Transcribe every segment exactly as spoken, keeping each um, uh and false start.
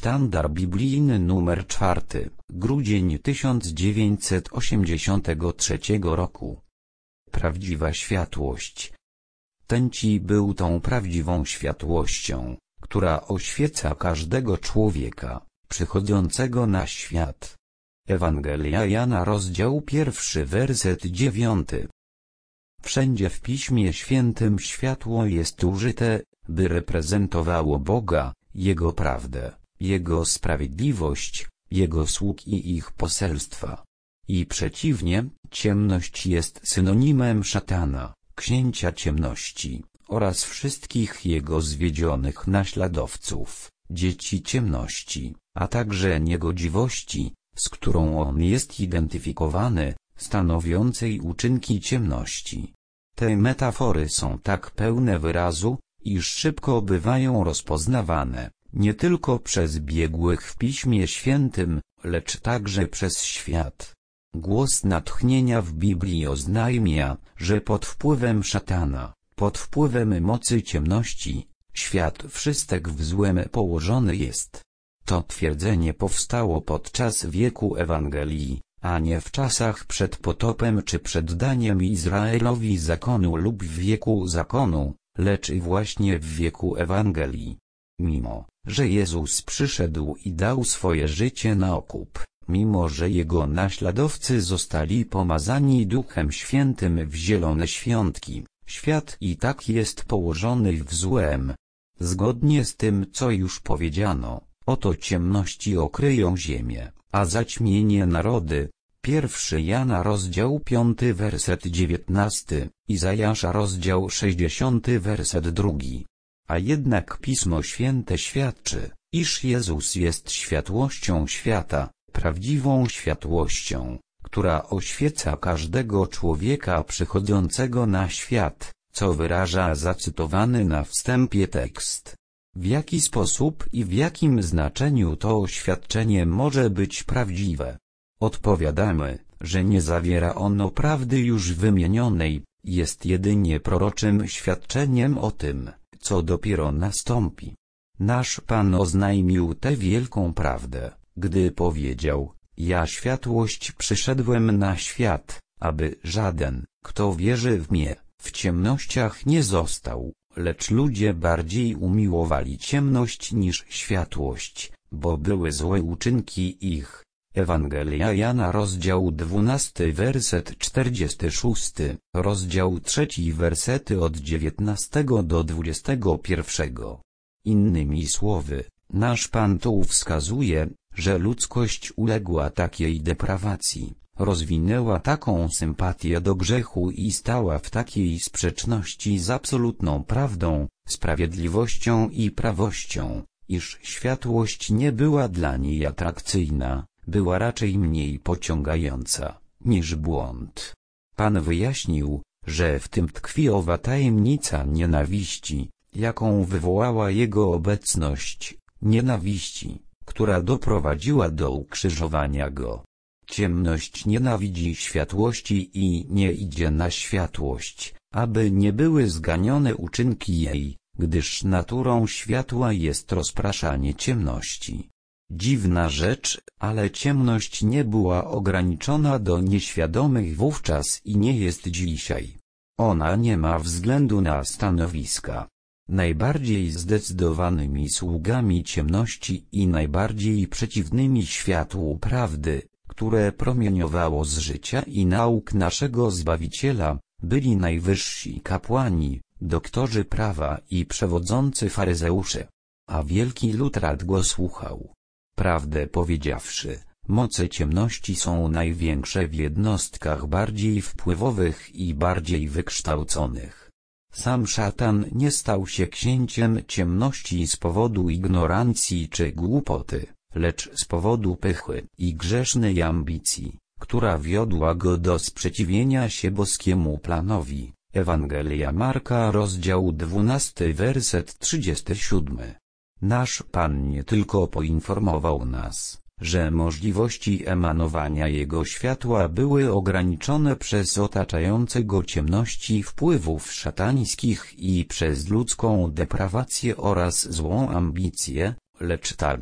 Sztandar biblijny numer czwarty, grudzień tysiąc dziewięćset osiemdziesiątego trzeciego roku. Prawdziwa światłość. Ten Ci był tą prawdziwą światłością, która oświeca każdego człowieka, przychodzącego na świat. Ewangelia Jana rozdział pierwszy werset dziewiąty. Wszędzie w Piśmie Świętym światło jest użyte, by reprezentowało Boga, Jego prawdę, Jego sprawiedliwość, Jego sług i ich poselstwa. I przeciwnie, ciemność jest synonimem szatana, księcia ciemności, oraz wszystkich jego zwiedzionych naśladowców, dzieci ciemności, a także niegodziwości, z którą on jest identyfikowany, stanowiącej uczynki ciemności. Te metafory są tak pełne wyrazu, iż szybko bywają rozpoznawane, nie tylko przez biegłych w Piśmie Świętym, lecz także przez świat. Głos natchnienia w Biblii oznajmia, że pod wpływem szatana, pod wpływem mocy ciemności, świat wszystek w złem położony jest. To twierdzenie powstało podczas wieku Ewangelii, a nie w czasach przed potopem czy przed daniem Izraelowi zakonu lub w wieku zakonu, lecz właśnie w wieku Ewangelii. Mimo, że Jezus przyszedł i dał swoje życie na okup, mimo że Jego naśladowcy zostali pomazani Duchem Świętym w zielone świątki, świat i tak jest położony w złem. Zgodnie z tym, co już powiedziano, oto ciemności okryją ziemię, a zaćmienie narody. Pierwszy Jana rozdział piąty werset dziewiętnasty, Izajasza rozdział sześćdziesiąty werset drugi. A jednak Pismo Święte świadczy, iż Jezus jest światłością świata, prawdziwą światłością, która oświeca każdego człowieka przychodzącego na świat, co wyraża zacytowany na wstępie tekst. W jaki sposób i w jakim znaczeniu to oświadczenie może być prawdziwe? Odpowiadamy, że nie zawiera ono prawdy już wymienionej, jest jedynie proroczym świadczeniem o tym, co dopiero nastąpi. Nasz Pan oznajmił tę wielką prawdę, gdy powiedział: ja światłość przyszedłem na świat, aby żaden, kto wierzy w mnie, w ciemnościach nie został, lecz ludzie bardziej umiłowali ciemność niż światłość, bo były złe uczynki ich. Ewangelia Jana rozdział dwunasty werset czterdziesty szósty, rozdział trzeci wersety od dziewiętnastego do dwudziestego pierwszego. Innymi słowy, nasz Pan tu wskazuje, że ludzkość uległa takiej deprawacji, rozwinęła taką sympatię do grzechu i stała w takiej sprzeczności z absolutną prawdą, sprawiedliwością i prawością, iż światłość nie była dla niej atrakcyjna, była raczej mniej pociągająca, niż błąd. Pan wyjaśnił, że w tym tkwi owa tajemnica nienawiści, jaką wywołała Jego obecność, nienawiści, która doprowadziła do ukrzyżowania Go. Ciemność nienawidzi światłości i nie idzie na światłość, aby nie były zganione uczynki jej, gdyż naturą światła jest rozpraszanie ciemności. Dziwna rzecz, ale ciemność nie była ograniczona do nieświadomych wówczas i nie jest dzisiaj. Ona nie ma względu na stanowiska. Najbardziej zdecydowanymi sługami ciemności i najbardziej przeciwnymi światłu prawdy, które promieniowało z życia i nauk naszego Zbawiciela, byli najwyżsi kapłani, doktorzy prawa i przewodzący faryzeusze. A wielki lud rad go słuchał. Prawdę powiedziawszy, moce ciemności są największe w jednostkach bardziej wpływowych i bardziej wykształconych. Sam szatan nie stał się księciem ciemności z powodu ignorancji czy głupoty, lecz z powodu pychy i grzesznej ambicji, która wiodła go do sprzeciwienia się boskiemu planowi. Ewangelia Marka rozdział dwunasty werset trzydziesty siódmy. Nasz Pan nie tylko poinformował nas, że możliwości emanowania Jego światła były ograniczone przez otaczające go ciemności wpływów szatańskich i przez ludzką deprawację oraz złą ambicję, lecz także,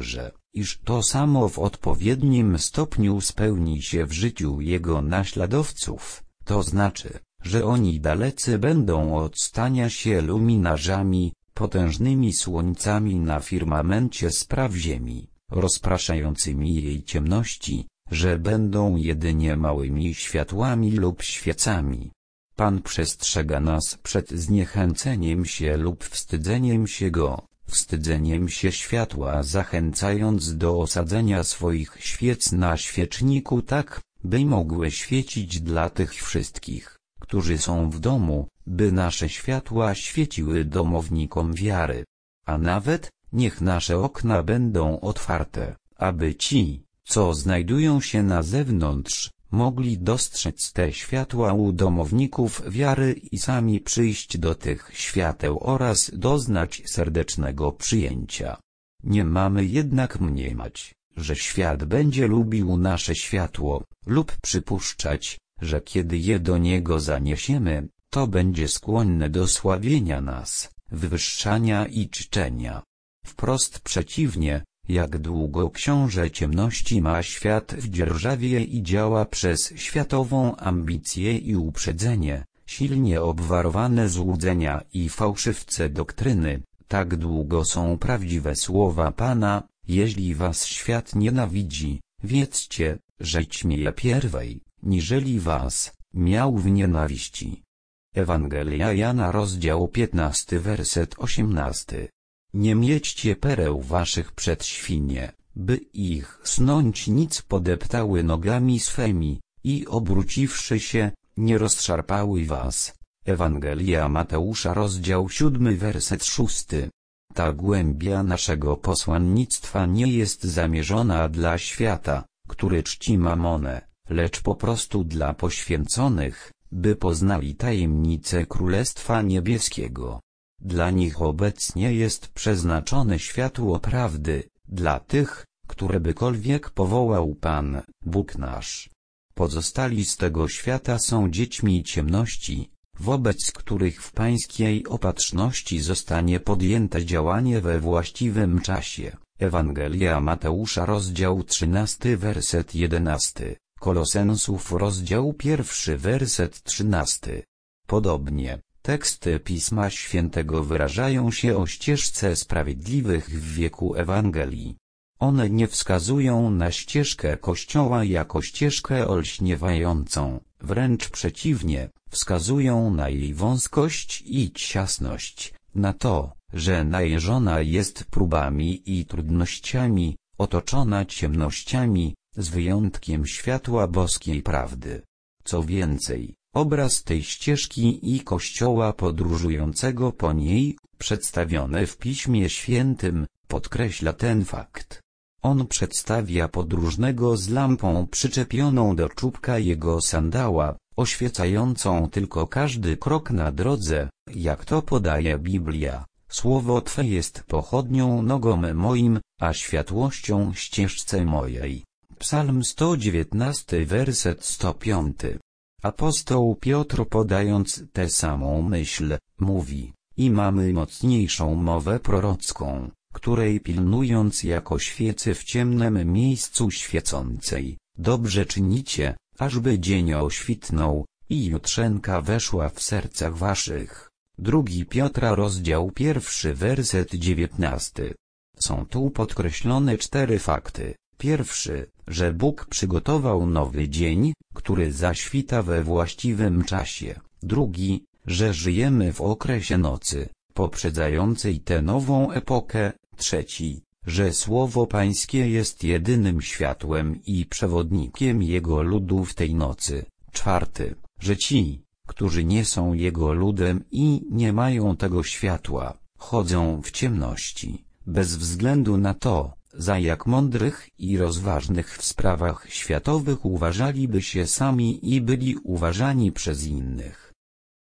iż to samo w odpowiednim stopniu spełni się w życiu jego naśladowców, to znaczy, że oni dalecy będą od stania się luminarzami, potężnymi słońcami na firmamencie spraw ziemi, rozpraszającymi jej ciemności, że będą jedynie małymi światłami lub świecami. Pan przestrzega nas przed zniechęceniem się lub wstydzeniem się Go, wstydzeniem się światła, zachęcając do osadzenia swoich świec na świeczniku tak, by mogły świecić dla tych wszystkich, którzy są w domu, by nasze światła świeciły domownikom wiary. A nawet, niech nasze okna będą otwarte, aby ci, co znajdują się na zewnątrz, mogli dostrzec te światła u domowników wiary i sami przyjść do tych świateł oraz doznać serdecznego przyjęcia. Nie mamy jednak mniemać, że świat będzie lubił nasze światło, lub przypuszczać, że kiedy je do niego zaniesiemy, to będzie skłonne do sławienia nas, wywyższania i czczenia. Wprost przeciwnie, jak długo książę ciemności ma świat w dzierżawie i działa przez światową ambicję i uprzedzenie, silnie obwarowane złudzenia i fałszywce doktryny, tak długo są prawdziwe słowa Pana: jeśli was świat nienawidzi, wiedzcie, że ćmieje pierwej, niżeli was miał w nienawiści. Ewangelia Jana, rozdział piętnasty, werset osiemnasty. Nie mieczcie pereł waszych przed świnie, by ich snąć nic podeptały nogami swemi, i obróciwszy się, nie rozszarpały was. Ewangelia Mateusza, rozdział siódmy, werset szósty. Ta głębia naszego posłannictwa nie jest zamierzona dla świata, który czci mamonę, lecz po prostu dla poświęconych, by poznali tajemnicę Królestwa Niebieskiego. Dla nich obecnie jest przeznaczone światło prawdy, dla tych, które bykolwiek powołał Pan, Bóg nasz. Pozostali z tego świata są dziećmi ciemności, wobec których w pańskiej opatrzności zostanie podjęte działanie we właściwym czasie. Ewangelia Mateusza, rozdział trzynasty, werset jedenasty, Kolosensów, rozdział pierwszy, werset trzynasty. Podobnie, teksty Pisma Świętego wyrażają się o ścieżce sprawiedliwych w wieku Ewangelii. One nie wskazują na ścieżkę Kościoła jako ścieżkę olśniewającą, wręcz przeciwnie, wskazują na jej wąskość i ciasność, na to, że najeżona jest próbami i trudnościami, otoczona ciemnościami, z wyjątkiem światła boskiej prawdy. Co więcej, obraz tej ścieżki i Kościoła podróżującego po niej, przedstawiony w Piśmie Świętym, podkreśla ten fakt. On przedstawia podróżnego z lampą przyczepioną do czubka jego sandała, oświecającą tylko każdy krok na drodze, jak to podaje Biblia. Słowo Twe jest pochodnią nogom moim, a światłością ścieżce mojej. Psalm sto dziewiętnasty, werset sto piąty. Apostoł Piotr, podając tę samą myśl, mówi: i mamy mocniejszą mowę prorocką, której pilnując jako świecy w ciemnym miejscu świecącej, dobrze czynicie, ażby dzień oświtnął, i jutrzenka weszła w sercach waszych. Drugi Piotra, rozdział pierwszy, werset dziewiętnasty. Są tu podkreślone cztery fakty. Pierwszy, że Bóg przygotował nowy dzień, który zaświta we właściwym czasie. Drugi, że żyjemy w okresie nocy, poprzedzającej tę nową epokę. Trzeci, że Słowo Pańskie jest jedynym światłem i przewodnikiem Jego ludu w tej nocy. Czwarty, że ci, którzy nie są Jego ludem i nie mają tego światła, chodzą w ciemności, bez względu na to, za jak mądrych i rozważnych w sprawach światowych uważaliby się sami i byli uważani przez innych.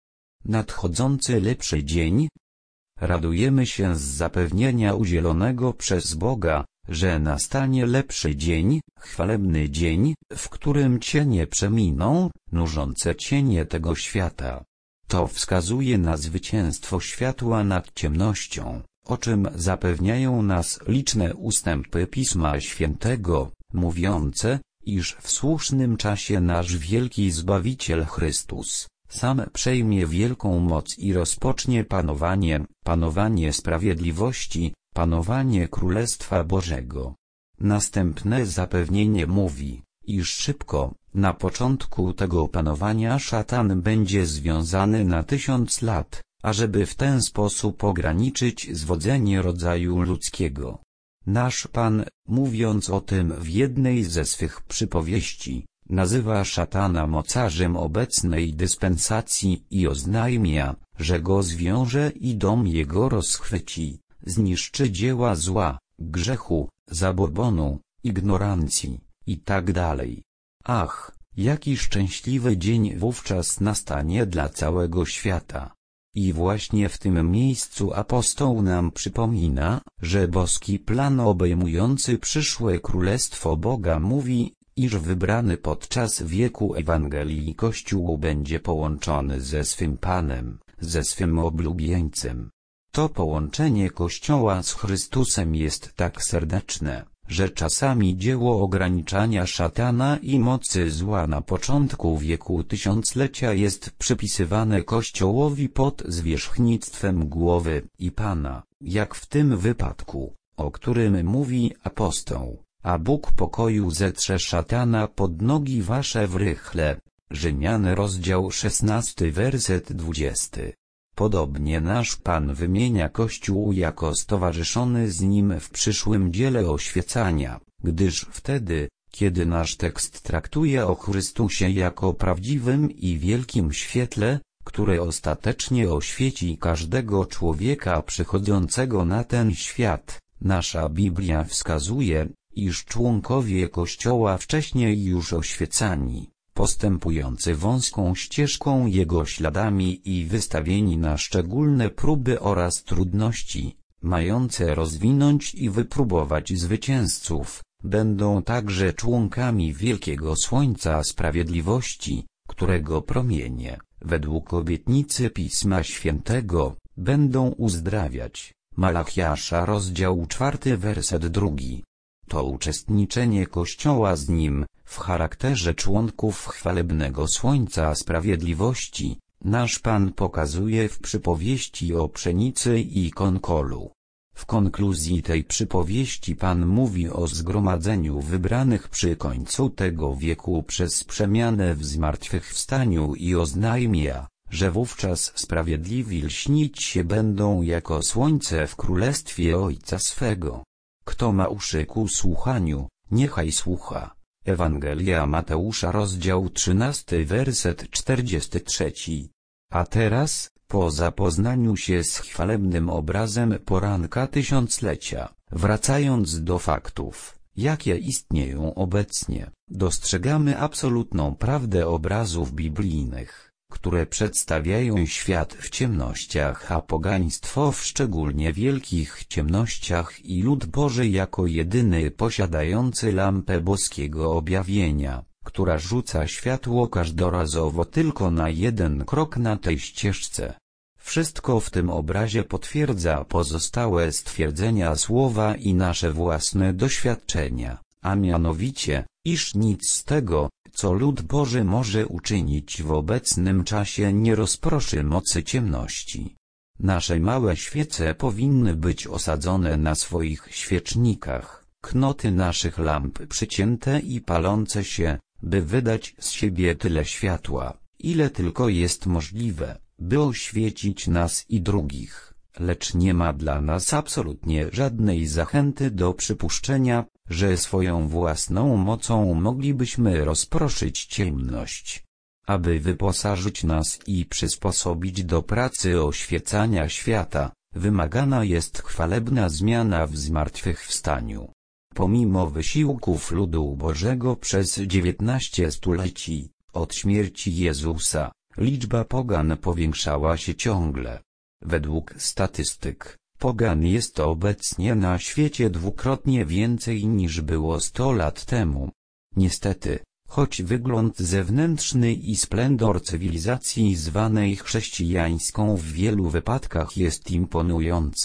Nadchodzący lepszy dzień. Radujemy się z zapewnienia udzielonego przez Boga, że nastanie lepszy dzień, chwalebny dzień, w którym cienie przeminą, nużące cienie tego świata. To wskazuje na zwycięstwo światła nad ciemnością, o czym zapewniają nas liczne ustępy Pisma Świętego, mówiące, iż w słusznym czasie nasz wielki Zbawiciel Chrystus sam przejmie wielką moc i rozpocznie panowanie, panowanie sprawiedliwości, panowanie Królestwa Bożego. Następne zapewnienie mówi, iż szybko, na początku tego panowania szatan będzie związany na tysiąc lat, ażeby w ten sposób ograniczyć zwodzenie rodzaju ludzkiego. Nasz Pan, mówiąc o tym w jednej ze swych przypowieści, nazywa szatana mocarzem obecnej dyspensacji i oznajmia, że go zwiąże i dom jego rozchwyci, zniszczy dzieła zła, grzechu, zabobonu, ignorancji i tak dalej. Ach, jaki szczęśliwy dzień wówczas nastanie dla całego świata. I właśnie w tym miejscu apostoł nam przypomina, że boski plan obejmujący przyszłe Królestwo Boga mówi, iż wybrany podczas wieku Ewangelii Kościół będzie połączony ze swym Panem, ze swym oblubieńcem. To połączenie Kościoła z Chrystusem jest tak serdeczne, że czasami dzieło ograniczania szatana i mocy zła na początku wieku tysiąclecia jest przypisywane Kościołowi pod zwierzchnictwem głowy i Pana, jak w tym wypadku, o którym mówi apostoł, a Bóg pokoju zetrze szatana pod nogi wasze w rychle. Rzymian rozdział szesnasty werset dwudziesty. Podobnie nasz Pan wymienia Kościół jako stowarzyszony z Nim w przyszłym dziele oświecania, gdyż wtedy, kiedy nasz tekst traktuje o Chrystusie jako prawdziwym i wielkim świetle, które ostatecznie oświeci każdego człowieka przychodzącego na ten świat, nasza Biblia wskazuje, iż członkowie Kościoła wcześniej już oświecani, postępujący wąską ścieżką Jego śladami i wystawieni na szczególne próby oraz trudności, mające rozwinąć i wypróbować zwycięzców, będą także członkami wielkiego słońca sprawiedliwości, którego promienie, według obietnicy Pisma Świętego, będą uzdrawiać. Malachiasza rozdział czwarty werset drugi. To uczestniczenie Kościoła z Nim, w charakterze członków chwalebnego słońca sprawiedliwości, nasz Pan pokazuje w przypowieści o pszenicy i konkolu. W konkluzji tej przypowieści Pan mówi o zgromadzeniu wybranych przy końcu tego wieku przez przemianę w zmartwychwstaniu i oznajmia, że wówczas sprawiedliwi lśnić się będą jako słońce w królestwie Ojca swego. Kto ma uszy ku słuchaniu, niechaj słucha. Ewangelia Mateusza rozdział trzynasty werset czterdziesty trzeci. A teraz, po zapoznaniu się z chwalebnym obrazem poranka tysiąclecia, wracając do faktów, jakie istnieją obecnie, dostrzegamy absolutną prawdę obrazów biblijnych, które przedstawiają świat w ciemnościach, a pogaństwo w szczególnie wielkich ciemnościach i lud Boży jako jedyny posiadający lampę boskiego objawienia, która rzuca światło każdorazowo tylko na jeden krok na tej ścieżce. Wszystko w tym obrazie potwierdza pozostałe stwierdzenia słowa i nasze własne doświadczenia, a mianowicie, iż nic z tego, co lud Boży może uczynić w obecnym czasie, nie rozproszy mocy ciemności. Nasze małe świece powinny być osadzone na swoich świecznikach, knoty naszych lamp przycięte i palące się, by wydać z siebie tyle światła, ile tylko jest możliwe, by oświecić nas i drugich, lecz nie ma dla nas absolutnie żadnej zachęty do przypuszczenia, że swoją własną mocą moglibyśmy rozproszyć ciemność. Aby wyposażyć nas i przysposobić do pracy oświecania świata, wymagana jest chwalebna zmiana w zmartwychwstaniu. Pomimo wysiłków ludu Bożego przez dziewiętnaście stuleci, od śmierci Jezusa, liczba pogan powiększała się ciągle. Według statystyk, pogan jest obecnie na świecie dwukrotnie więcej niż było sto lat temu. Niestety, choć wygląd zewnętrzny i splendor cywilizacji zwanej chrześcijańską w wielu wypadkach jest imponujący,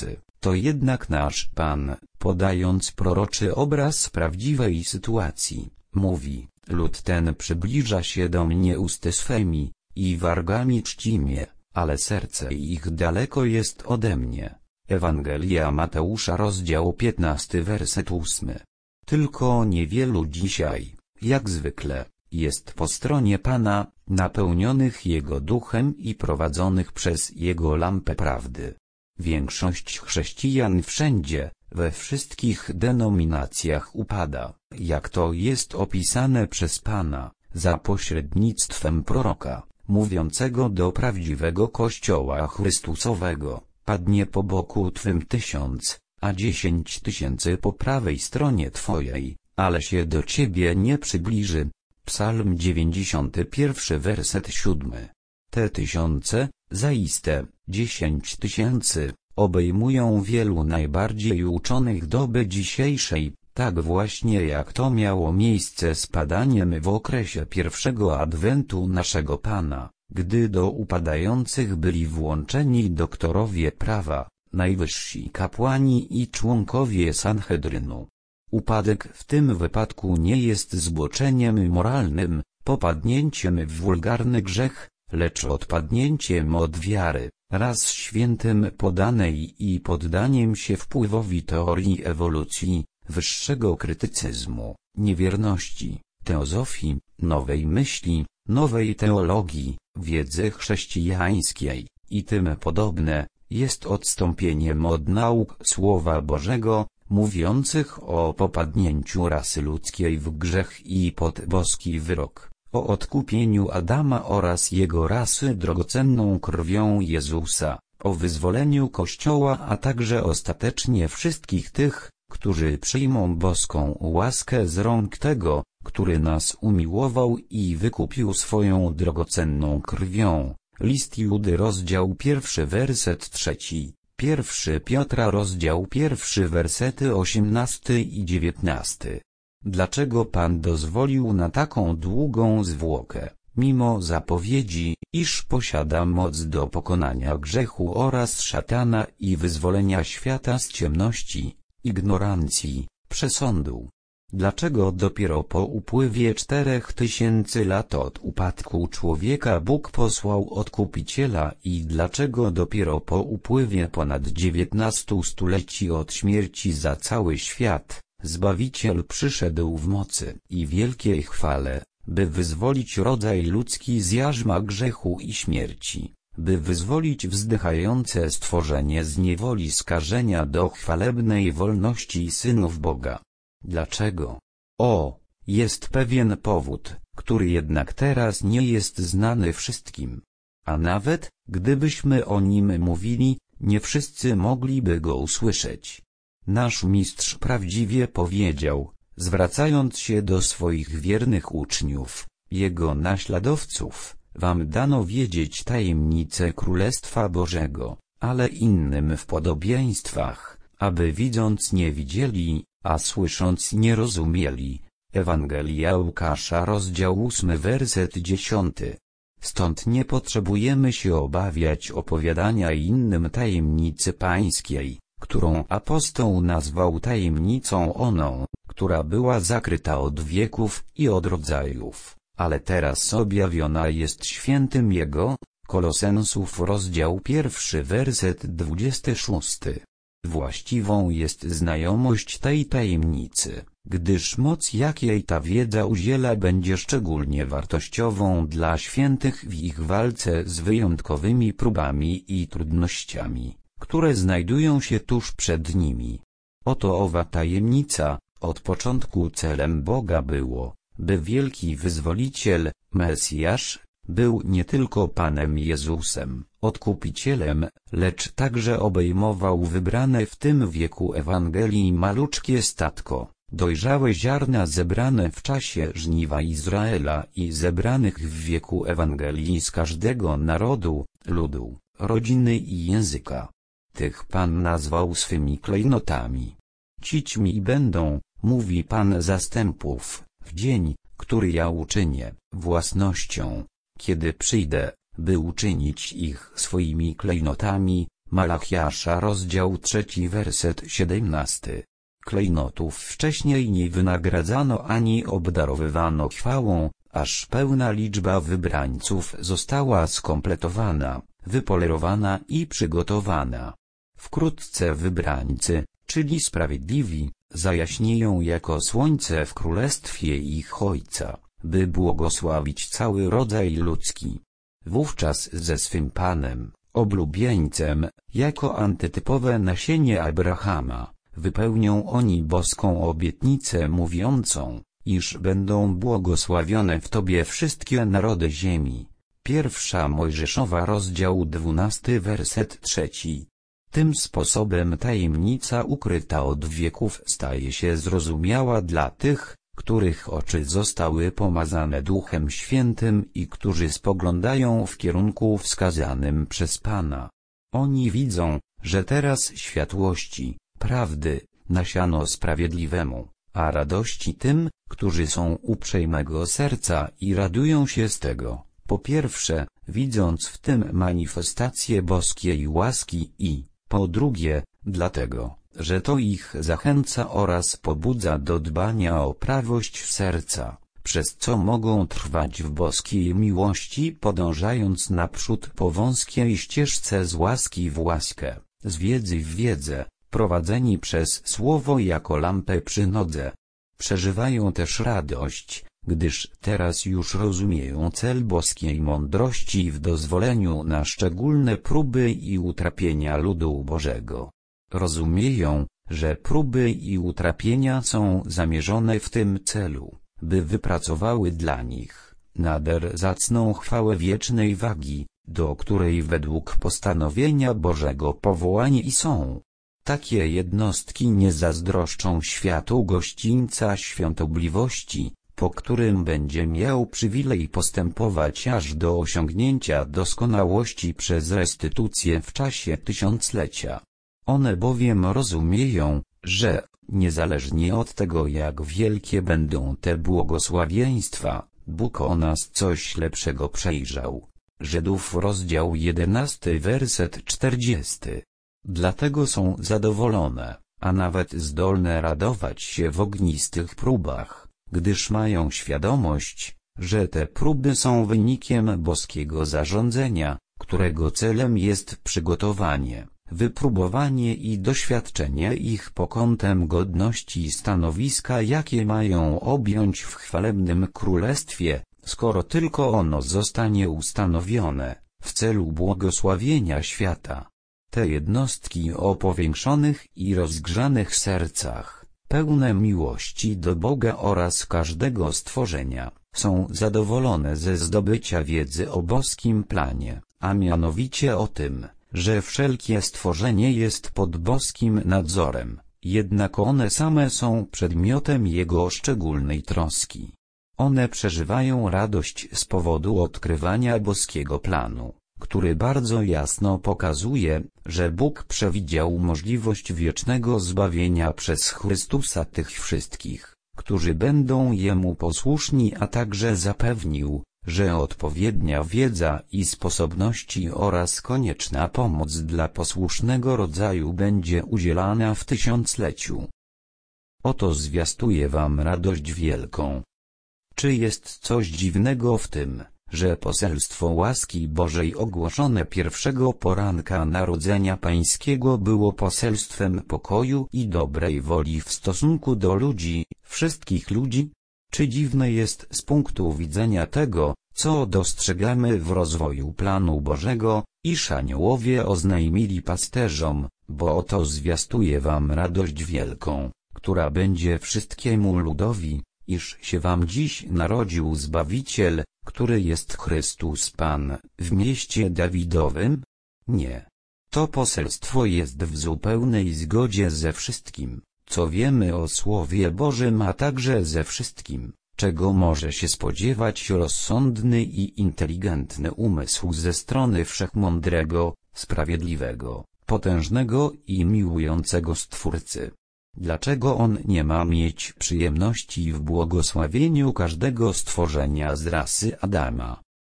To jednak nasz Pan, podając proroczy obraz prawdziwej sytuacji, mówi: lud ten przybliża się do mnie usty swemi, i wargami czci mnie, ale serce ich daleko jest ode mnie. Ewangelia Mateusza, rozdział piętnasty, werset ósmy. Tylko niewielu dzisiaj, jak zwykle, jest po stronie Pana, napełnionych Jego duchem i prowadzonych przez Jego lampę prawdy. Większość chrześcijan wszędzie, we wszystkich denominacjach upada, jak to jest opisane przez Pana, za pośrednictwem proroka, mówiącego do prawdziwego Kościoła Chrystusowego: padnie po boku twym tysiąc, a dziesięć tysięcy po prawej stronie twojej, ale się do ciebie nie przybliży. Psalm dziewięćdziesiąty pierwszy, werset siódmy. Te tysiące, zaiste, dziesięć tysięcy, obejmują wielu najbardziej uczonych doby dzisiejszej, tak właśnie jak to miało miejsce z padaniem w okresie pierwszego adwentu naszego Pana, gdy do upadających byli włączeni doktorowie prawa, najwyżsi kapłani i członkowie Sanhedrynu. Upadek w tym wypadku nie jest zboczeniem moralnym, popadnięciem w wulgarny grzech, lecz odpadnięciem od wiary, raz świętym podanej i poddaniem się wpływowi teorii ewolucji, wyższego krytycyzmu, niewierności, teozofii, nowej myśli, nowej teologii, wiedzy chrześcijańskiej i tym podobne, jest odstąpieniem od nauk Słowa Bożego, mówiących o popadnięciu rasy ludzkiej w grzech i pod boski wyrok, o odkupieniu Adama oraz jego rasy drogocenną krwią Jezusa, o wyzwoleniu Kościoła, a także ostatecznie wszystkich tych, którzy przyjmą boską łaskę z rąk tego, który nas umiłował i wykupił swoją drogocenną krwią. List Judy, rozdział pierwszy, werset trzeci. Pierwszy Piotra, rozdział pierwszy, wersety osiemnasty i dziewiętnasty. Dlaczego Pan dozwolił na taką długą zwłokę, mimo zapowiedzi, iż posiada moc do pokonania grzechu oraz szatana i wyzwolenia świata z ciemności, ignorancji, przesądu? Dlaczego dopiero po upływie czterech tysięcy lat od upadku człowieka Bóg posłał Odkupiciela i dlaczego dopiero po upływie ponad dziewiętnastu stuleci od śmierci za cały świat, Zbawiciel przyszedł w mocy i wielkiej chwale, by wyzwolić rodzaj ludzki z jarzma grzechu i śmierci, by wyzwolić wzdychające stworzenie z niewoli skażenia do chwalebnej wolności synów Boga? Dlaczego? O, jest pewien powód, który jednak teraz nie jest znany wszystkim. A nawet, gdybyśmy o nim mówili, nie wszyscy mogliby go usłyszeć. Nasz mistrz prawdziwie powiedział, zwracając się do swoich wiernych uczniów, jego naśladowców: wam dano wiedzieć tajemnice Królestwa Bożego, ale innym w podobieństwach, aby widząc nie widzieli, a słysząc nie rozumieli. Ewangelia Łukasza, rozdział ósmy, werset dziesiąty. Stąd nie potrzebujemy się obawiać opowiadania innym tajemnicy pańskiej, którą apostoł nazwał tajemnicą oną, która była zakryta od wieków i od rodzajów, ale teraz objawiona jest świętym Jego. Kolosensów, rozdział pierwszy, werset dwudziesty szósty. Właściwą jest znajomość tej tajemnicy, gdyż moc, jakiej ta wiedza udziela, będzie szczególnie wartościową dla świętych w ich walce z wyjątkowymi próbami i trudnościami, które znajdują się tuż przed nimi. Oto owa tajemnica: od początku celem Boga było, by wielki Wyzwoliciel, Mesjasz, był nie tylko Panem Jezusem, Odkupicielem, lecz także obejmował wybrane w tym wieku Ewangelii maluczkie statko, dojrzałe ziarna zebrane w czasie żniwa Izraela i zebranych w wieku Ewangelii z każdego narodu, ludu, rodziny i języka. Tych Pan nazwał swymi klejnotami. Cićmi będą, mówi Pan zastępów, w dzień, który ja uczynię, własnością, kiedy przyjdę, by uczynić ich swoimi klejnotami, Malachiasza rozdział trzeci werset siedemnasty. Klejnotów wcześniej nie wynagradzano ani obdarowywano chwałą, aż pełna liczba wybrańców została skompletowana, wypolerowana i przygotowana. Wkrótce wybrańcy, czyli sprawiedliwi, zajaśnieją jako słońce w królestwie ich Ojca, by błogosławić cały rodzaj ludzki. Wówczas ze swym Panem, oblubieńcem, jako antytypowe nasienie Abrahama, wypełnią oni boską obietnicę mówiącą, iż będą błogosławione w Tobie wszystkie narody ziemi. Pierwsza Mojżeszowa rozdział dwunasty werset trzeci. Tym sposobem tajemnica ukryta od wieków staje się zrozumiała dla tych, których oczy zostały pomazane Duchem Świętym i którzy spoglądają w kierunku wskazanym przez Pana. Oni widzą, że teraz światłości, prawdy, nasiano sprawiedliwemu, a radości tym, którzy są uprzejmego serca i radują się z tego, po pierwsze, widząc w tym manifestację boskiej łaski i, po drugie, dlatego, że to ich zachęca oraz pobudza do dbania o prawość serca, przez co mogą trwać w boskiej miłości, podążając naprzód po wąskiej ścieżce z łaski w łaskę, z wiedzy w wiedzę, prowadzeni przez słowo jako lampę przy nodze. Przeżywają też radość, gdyż teraz już rozumieją cel boskiej mądrości w dozwoleniu na szczególne próby i utrapienia ludu Bożego. Rozumieją, że próby i utrapienia są zamierzone w tym celu, by wypracowały dla nich nader zacną chwałę wiecznej wagi, do której według postanowienia Bożego powołani są. Takie jednostki nie zazdroszczą światu gościńca świątobliwości, po którym będzie miał przywilej postępować aż do osiągnięcia doskonałości przez restytucję w czasie tysiąclecia. One bowiem rozumieją, że, niezależnie od tego jak wielkie będą te błogosławieństwa, Bóg o nas coś lepszego przejrzał. Żydów rozdział jedenasty werset czterdziesty. Dlatego są zadowolone, a nawet zdolne radować się w ognistych próbach, gdyż mają świadomość, że te próby są wynikiem boskiego zarządzenia, którego celem jest przygotowanie, wypróbowanie i doświadczenie ich pod kątem godności stanowiska, jakie mają objąć w chwalebnym królestwie, skoro tylko ono zostanie ustanowione, w celu błogosławienia świata. Te jednostki o powiększonych i rozgrzanych sercach, pełne miłości do Boga oraz każdego stworzenia, są zadowolone ze zdobycia wiedzy o boskim planie, a mianowicie o tym, że wszelkie stworzenie jest pod boskim nadzorem, jednak one same są przedmiotem Jego szczególnej troski. One przeżywają radość z powodu odkrywania boskiego planu, który bardzo jasno pokazuje, że Bóg przewidział możliwość wiecznego zbawienia przez Chrystusa tych wszystkich, którzy będą Jemu posłuszni, a także zapewnił, że odpowiednia wiedza i sposobności oraz konieczna pomoc dla posłusznego rodzaju będzie udzielana w tysiącleciu. Oto zwiastuję wam radość wielką. Czy jest coś dziwnego w tym, że poselstwo łaski Bożej ogłoszone pierwszego poranka Narodzenia Pańskiego było poselstwem pokoju i dobrej woli w stosunku do ludzi, wszystkich ludzi? Czy dziwne jest z punktu widzenia tego, co dostrzegamy w rozwoju planu Bożego, iż aniołowie oznajmili pasterzom, bo oto zwiastuję wam radość wielką, która będzie wszystkiemu ludowi, iż się wam dziś narodził Zbawiciel, który jest Chrystus Pan, w mieście Dawidowym? Nie. To poselstwo jest w zupełnej zgodzie ze wszystkim, co wiemy o Słowie Bożym, a także ze wszystkim, czego może się spodziewać rozsądny i inteligentny umysł ze strony wszechmądrego, sprawiedliwego, potężnego i miłującego Stwórcy. Dlaczego On nie ma mieć przyjemności w błogosławieniu każdego stworzenia z rasy Adama?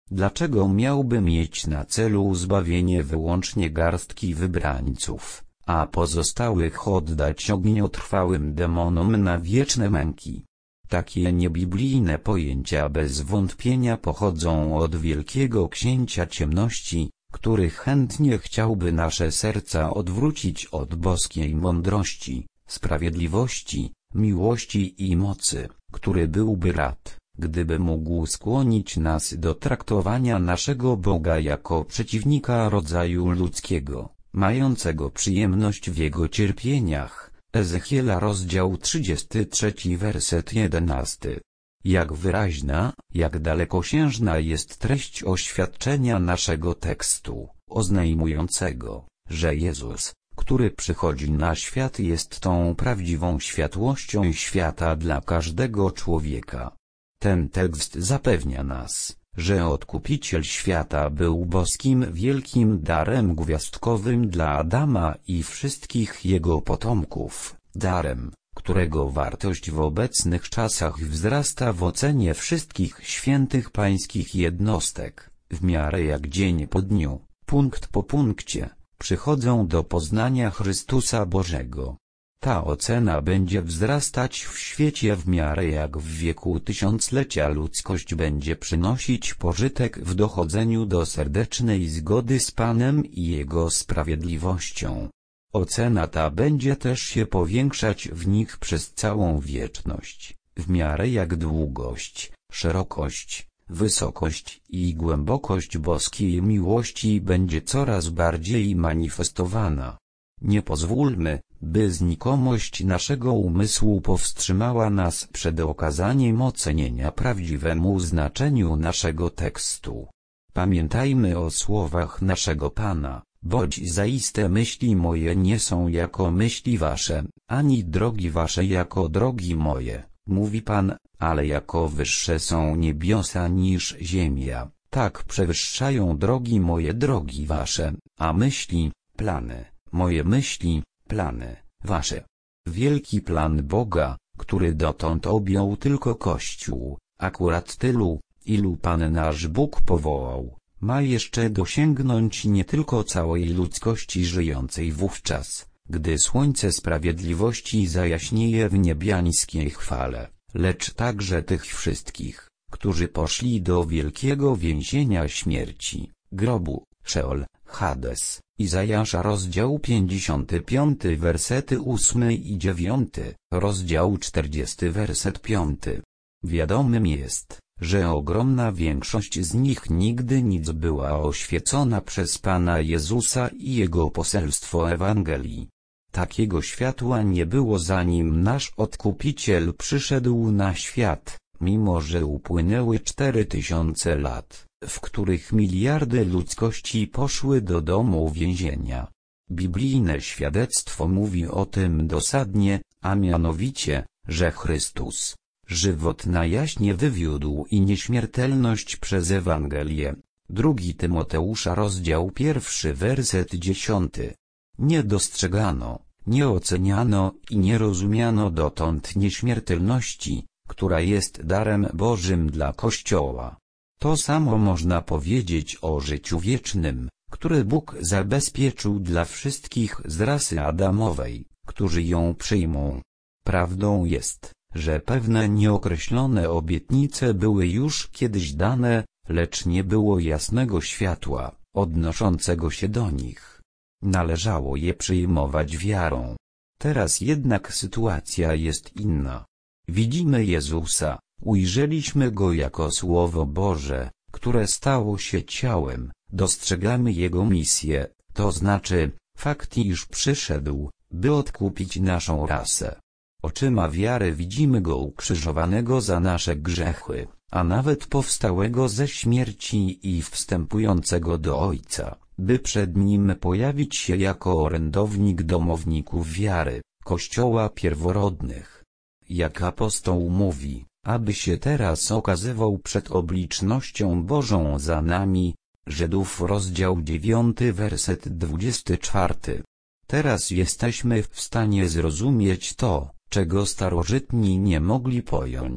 Dlaczego miałby mieć na celu zbawienie wyłącznie garstki wybrańców, a pozostałych oddać ogniotrwałym demonom na wieczne męki? Takie niebiblijne pojęcia bez wątpienia pochodzą od wielkiego księcia ciemności, który chętnie chciałby nasze serca odwrócić od boskiej mądrości, sprawiedliwości, miłości i mocy, który byłby rad, gdyby mógł skłonić nas do traktowania naszego Boga jako przeciwnika rodzaju ludzkiego, mającego przyjemność w jego cierpieniach. Ezechiela rozdział trzydziesty trzeci werset jedenasty. Jak wyraźna, jak dalekosiężna jest treść oświadczenia naszego tekstu, oznajmującego, że Jezus, który przychodzi na świat, jest tą prawdziwą światłością świata dla każdego człowieka. Ten tekst zapewnia nas, że Odkupiciel świata był boskim wielkim darem gwiazdkowym dla Adama i wszystkich jego potomków, darem, którego wartość w obecnych czasach wzrasta w ocenie wszystkich świętych pańskich jednostek, w miarę jak dzień po dniu, punkt po punkcie, przychodzą do poznania Chrystusa Bożego. Ta ocena będzie wzrastać w świecie w miarę jak w wieku tysiąclecia ludzkość będzie przynosić pożytek w dochodzeniu do serdecznej zgody z Panem i Jego sprawiedliwością. Ocena ta będzie też się powiększać w nich przez całą wieczność, w miarę jak długość, szerokość, wysokość i głębokość boskiej miłości będzie coraz bardziej manifestowana. Nie pozwólmy, by znikomość naszego umysłu powstrzymała nas przed okazaniem ocenienia prawdziwemu znaczeniu naszego tekstu. Pamiętajmy o słowach naszego Pana: boć zaiste myśli moje nie są jako myśli wasze, ani drogi wasze jako drogi moje, mówi Pan, ale jako wyższe są niebiosa niż ziemia, tak przewyższają drogi moje drogi wasze, a myśli, plany, moje myśli, plany, wasze. Wielki plan Boga, który dotąd objął tylko Kościół, akurat tylu, ilu Pan nasz Bóg powołał, ma jeszcze dosięgnąć nie tylko całej ludzkości żyjącej wówczas, gdy słońce sprawiedliwości zajaśnieje w niebiańskiej chwale, lecz także tych wszystkich, którzy poszli do wielkiego więzienia śmierci, grobu, Szeol, Hades. Izajasza rozdział pięćdziesiąty piąty wersety ósmy i dziewiąty, rozdział czterdziesty werset piąty. Wiadomym jest, że ogromna większość z nich nigdy nic była oświecona przez Pana Jezusa i Jego poselstwo Ewangelii. Takiego światła nie było zanim nasz Odkupiciel przyszedł na świat, mimo że upłynęły cztery tysiące lat, w których miliardy ludzkości poszły do domu więzienia. Biblijne świadectwo mówi o tym dosadnie, a mianowicie, że Chrystus, żywot na jaśnie wywiódł i nieśmiertelność przez Ewangelię. Drugi Tymoteusza rozdział pierwszy werset dziesiąty. Nie dostrzegano, nie oceniano i nie rozumiano dotąd nieśmiertelności, która jest darem Bożym dla Kościoła. To samo można powiedzieć o życiu wiecznym, które Bóg zabezpieczył dla wszystkich z rasy Adamowej, którzy ją przyjmą. Prawdą jest, że pewne nieokreślone obietnice były już kiedyś dane, lecz nie było jasnego światła, odnoszącego się do nich. Należało je przyjmować wiarą. Teraz jednak sytuacja jest inna. Widzimy Jezusa, ujrzeliśmy Go jako Słowo Boże, które stało się ciałem, dostrzegamy Jego misję, to znaczy, fakt, iż przyszedł, by odkupić naszą rasę. Oczyma wiary widzimy Go ukrzyżowanego za nasze grzechy, a nawet powstałego ze śmierci i wstępującego do Ojca, by przed Nim pojawić się jako orędownik domowników wiary, Kościoła pierworodnych. Jak apostoł mówi, aby się teraz okazywał przed oblicznością Bożą za nami. Żydów rozdział dziewiąty werset dwudziesty czwarty. Teraz jesteśmy w stanie zrozumieć to, czego starożytni nie mogli pojąć,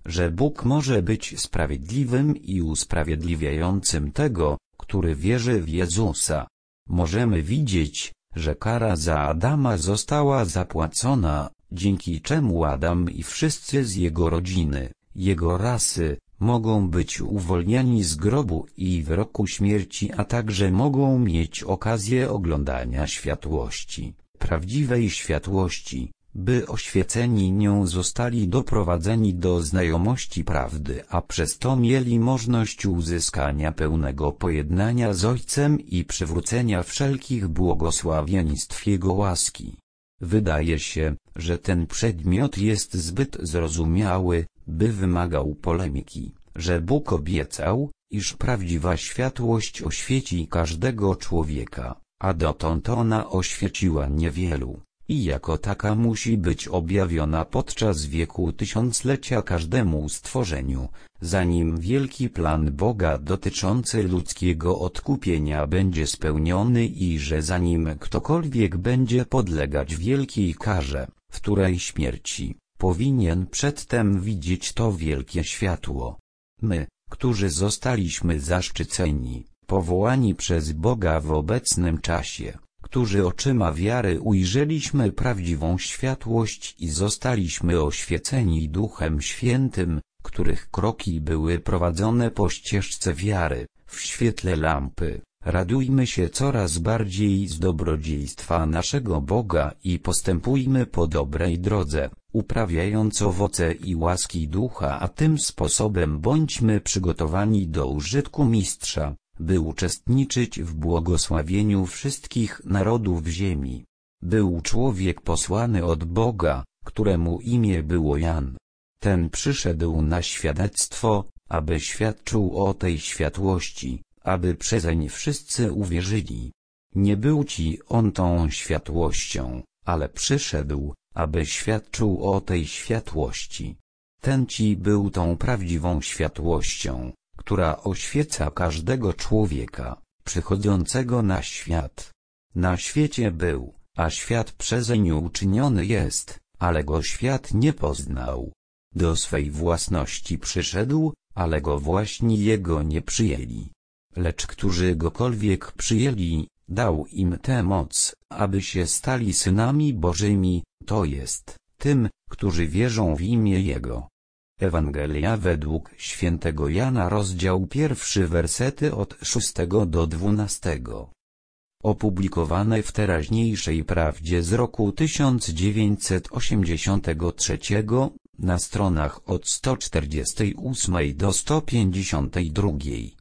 że Bóg może być sprawiedliwym i usprawiedliwiającym tego, który wierzy w Jezusa. Możemy widzieć, że kara za Adama została zapłacona, dzięki czemu Adam i wszyscy z jego rodziny, jego rasy, mogą być uwolnieni z grobu i wyroku śmierci, a także mogą mieć okazję oglądania światłości, prawdziwej światłości, by oświeceni nią zostali doprowadzeni do znajomości prawdy, a przez to mieli możliwość uzyskania pełnego pojednania z Ojcem i przywrócenia wszelkich błogosławieństw Jego łaski. Wydaje się, że ten przedmiot jest zbyt zrozumiały, by wymagał polemiki, że Bóg obiecał, iż prawdziwa światłość oświeci każdego człowieka, a dotąd ona oświeciła niewielu, i jako taka musi być objawiona podczas wieku tysiąclecia każdemu stworzeniu, zanim wielki plan Boga dotyczący ludzkiego odkupienia będzie spełniony i że zanim ktokolwiek będzie podlegać wielkiej karze, wtórej śmierci, powinien przedtem widzieć to wielkie światło. My, którzy zostaliśmy zaszczyceni, powołani przez Boga w obecnym czasie, którzy oczyma wiary ujrzeliśmy prawdziwą światłość i zostaliśmy oświeceni Duchem Świętym, których kroki były prowadzone po ścieżce wiary, w świetle lampy. Radujmy się coraz bardziej z dobrodziejstwa naszego Boga i postępujmy po dobrej drodze, uprawiając owoce i łaski Ducha, a tym sposobem bądźmy przygotowani do użytku Mistrza, by uczestniczyć w błogosławieniu wszystkich narodów ziemi. Był człowiek posłany od Boga, któremu imię było Jan. Ten przyszedł na świadectwo, aby świadczył o tej światłości, aby przezeń wszyscy uwierzyli. Nie był ci on tą światłością, ale przyszedł, aby świadczył o tej światłości. Ten ci był tą prawdziwą światłością, która oświeca każdego człowieka, przychodzącego na świat. Na świecie był, a świat przezeń uczyniony jest, ale go świat nie poznał. Do swej własności przyszedł, ale go właśnie jego nie przyjęli. Lecz którzy gokolwiek przyjęli, dał im tę moc, aby się stali synami Bożymi, to jest, tym, którzy wierzą w imię Jego. Ewangelia według świętego Jana, rozdział pierwszy, wersety od szóstego do dwunastego. Opublikowane w Teraźniejszej Prawdzie z roku tysiąc dziewięćset osiemdziesiątego trzeciego, na stronach od sto czterdziestej ósmej do sto pięćdziesiątej drugiej.